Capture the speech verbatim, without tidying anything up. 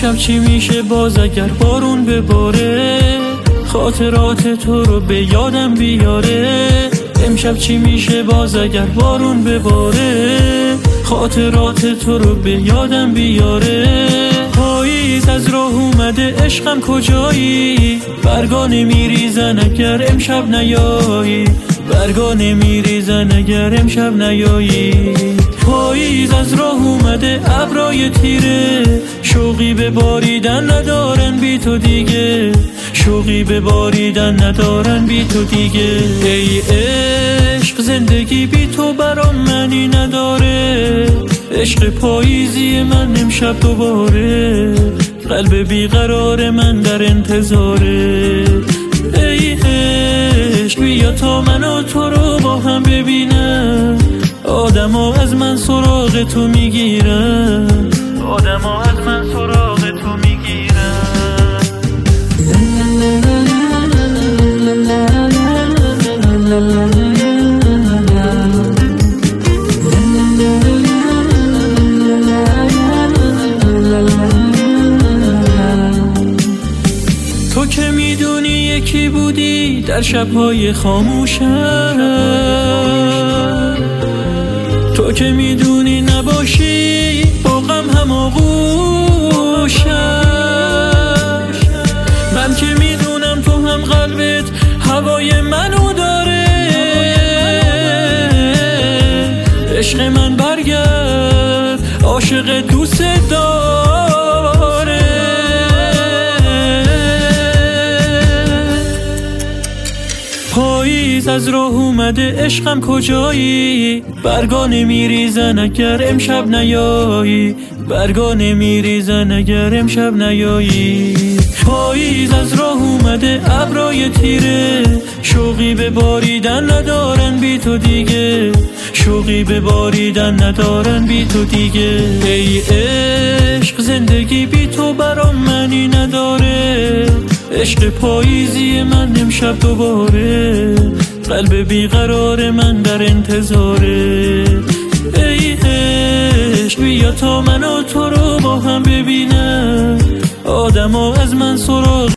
امشب چی میشه باز اگر بارون بباره، خاطرات تو رو به یادم بیاره. امشب چی میشه باز اگر بارون بباره، خاطرات تو رو به یادم بیاره. پاییز از راه اومده عشقم کجایی، برگا نمیریزن اگر امشب نیایی، برگا نمیریزن اگر امشب نیایی. پاییز از راه اومده ابرای تیره، شوقی به باریدن ندارن بی تو دیگه، شوقی به باریدن ندارن بی تو دیگه. ای عشق زندگی بی تو برام معنی نداره، عشق پاییزی من امشب دوباره، قلب بیقرار من در انتظاره. ای عشق بیا تا من و تو رو با هم ببینم، آدم ها از من سراغ تو میگیرن، آدم ها از من سراغ تو میگیرن. تو که میدونی یکی بودی در شبهای خاموشم، تو که میدونی نباشی با غم هماغوشم. من که میدونم تو هم قلبت هوای منو داره، عشق من برگرد عاشق دوست داره. پاییز از راه اومده عشقم کجایی، برگا نمیریزن اگر امشب نیایی، برگا نمیریزن اگر امشب نیایی. پاییز از راه اومده ابرای تیره، شوقی به باریدن ندارن بی تو دیگه، شوقی به باریدن ندارن بی تو دیگه. ای عشق زندگی بی تو برام معنی نداره، عشق پاییزی من امشب دوباره، قلب بیقرار من در انتظاره. ای عشق بیا تا من و تو رو با هم ببینم، آدم ها از من سراغ